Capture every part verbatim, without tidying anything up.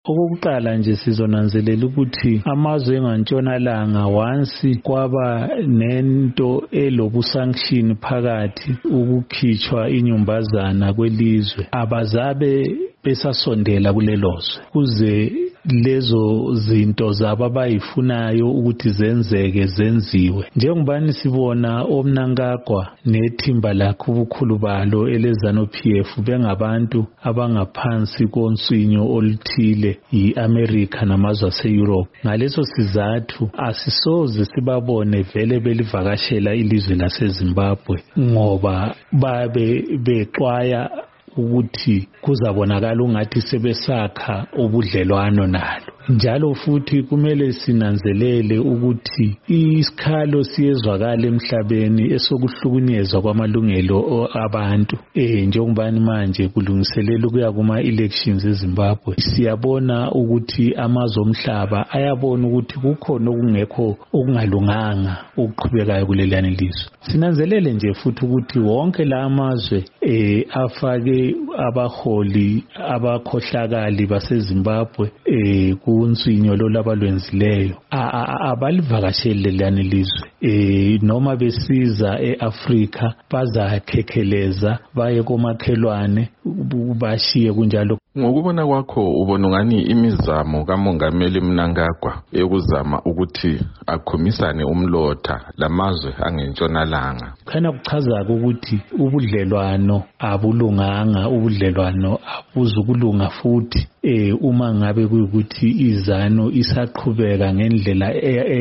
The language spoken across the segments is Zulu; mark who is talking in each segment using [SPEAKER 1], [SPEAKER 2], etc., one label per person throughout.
[SPEAKER 1] Okokuqala nje sizonanzelela ukuthi amazwe engantshonalanga once kwaba nento elobu sanction phakathi ukukhitshwa inyumbazana kwelizwe abazabe besasondela kulelozwe kuze lezo zinto zabo abayifunayo ukuthi zenzeke zenziwe. Njengobani sibona oMnangagwa nethimba lakhe ubukhulu balo eleZANU P F bengabantu abangaphansi konswinyo oluthile yi-America namazwe ase-Europe. Ngaleso sizathu asisoze sibabone vele belivakashela ilizwe laseZimbabwe ngoba babe bexwaya ukuthi kuzabonakala ungathi sebesakha ubudlelwano nalo. Njalo futhi kumele sinanzelele ukuthi isikhalo siyezwakala emhlabeni esokuhlukunyezwa kwamalungelo abantu. Eh njengobani manje kulungiselela ukuya kuma elections eZimbabwe. Siyabona ukuthi amazwe omhlaba ayabona ukuthi kukhona okungekho okungalunganga ukuqhubekayo kulelani lizwe. Sinanzelele nje futhi ukuthi wonke la amazwe eh afake abaholi abakhohlakali baseZimbabwe eh kunswinyo lo labalwenzileyo abalivakashele lelani lizwe eh noma besiza eAfrika bazakhekheleza baye komakhelwane bashiye kunjalo.
[SPEAKER 2] Ngokubona kwakho ubona ngani imizamo kaMongameli Mnangagwa ekuzama ukuthi akhomisane umlotha lamazwe angentshonalanga
[SPEAKER 1] khana kuchaza ukuthi ubudlelwano abulunganga, ubudlelwano abuzukulunga futhi eh uma ngabe kuyikuthi iZANU isaqhubeka ngendlela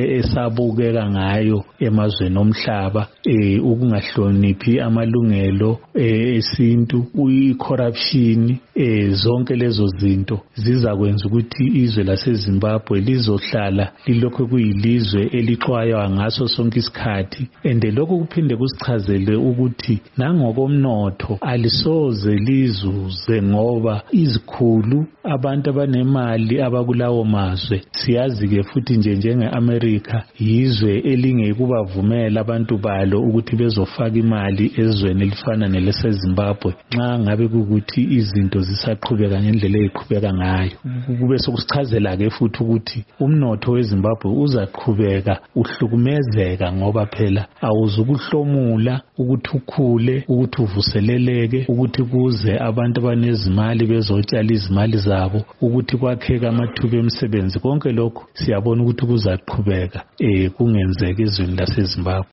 [SPEAKER 1] esabukeka ngayo emazweni omhlaba eh ukungahloniphi amalungelo esintu, uyi-corruption eh zonke lezo zinto zizakwenza ukuthi izwe laseZimbabwe lizohlala lilokho kuyilizwe elixwaywa ngaso sonke isikhathi. Ende lokho kuphinde kusichazele ukuthi nangokomnotho alisoze lizuze ngoba izikhulu abantu abanemali abakulawo mazwe siyazi ke futhi nje njenge-America yizwe elingekubavumela abantu balo ukuthi bezofaka imali ezweni elifana neleseZimbabwe nxa ngabe ukuthi izinto zisaqhubeka ngendlela eziqhubeka ngayo. Kube sokusichazela ke futhi ukuthi umnotho weZimbabwe uzaqhubeka uhlukumezeka ngoba phela awuzukuhlomula ukuthi ukhule, ukuthi uvuseleleke, ukuthi kuze abantu abanezimali bezotshala izimali zabo, ukuthi kwakheka amathuba emisebenzi. Konke lokho siyabona ukuthi kuzaqhubeka eh kungenzeka ezweni laseZimbabwe.